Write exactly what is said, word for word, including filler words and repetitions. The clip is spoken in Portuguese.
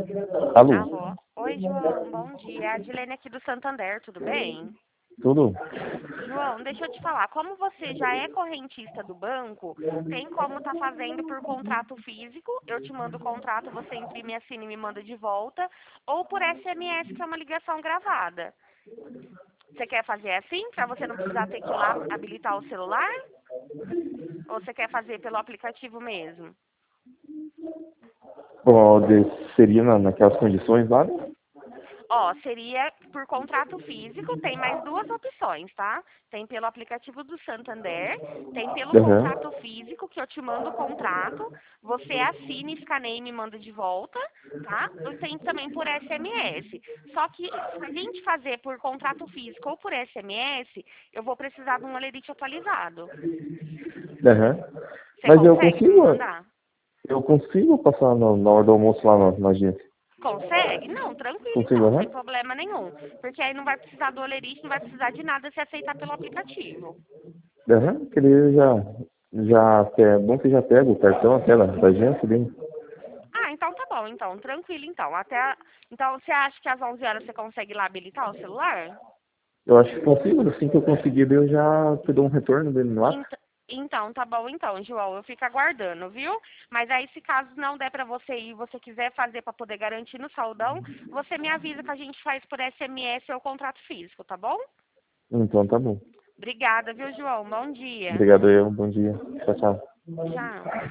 Alô? Alô? Oi, João, bom dia. É a Adilene aqui do Santander, tudo bem? Tudo? João, deixa eu te falar, como você já é correntista do banco, tem como tá fazendo por contrato físico, eu te mando o contrato, você imprime, assina e me manda de volta, ou por S M S, que é uma ligação gravada. Você quer fazer assim, para você não precisar ter que ir lá habilitar o celular? Ou você quer fazer pelo aplicativo mesmo? Pode, seria na, naquelas condições lá, né? Ó, seria por contrato físico, tem mais duas opções, tá? Tem pelo aplicativo do Santander, tem pelo Aham. contrato físico, que eu te mando o contrato, você assina, escaneia e me manda de volta, tá? E tem também por S M S. Só que se a gente fazer por contrato físico ou por S M S, eu vou precisar de um alerite atualizado. Aham. Você Mas eu consegue me consigo, mandar? eu consigo passar na, na hora do almoço lá na, na agência. Consegue? Não, tranquilo Consigo, então, aham? sem problema nenhum. Porque aí não vai precisar do olerite, não vai precisar de nada se aceitar pelo aplicativo. Aham, que ele já, já, é bom que já pega o cartão até da, da agência dele. Ah, então tá bom, então, tranquilo então. Até a- Então você acha que às onze horas você consegue lá habilitar o celular? Eu acho que consigo, assim que eu conseguir, daí eu já te dou um retorno dele no WhatsApp. Ent- Então, tá bom então, João, eu fico aguardando, viu? Mas aí se caso não der pra você ir, você quiser fazer pra poder garantir no saldão, você me avisa que a gente faz por S M S ou contrato físico, tá bom? Então tá bom. Obrigada, viu, João? Bom dia. Obrigado eu, bom dia. Tchau, tchau. Tchau.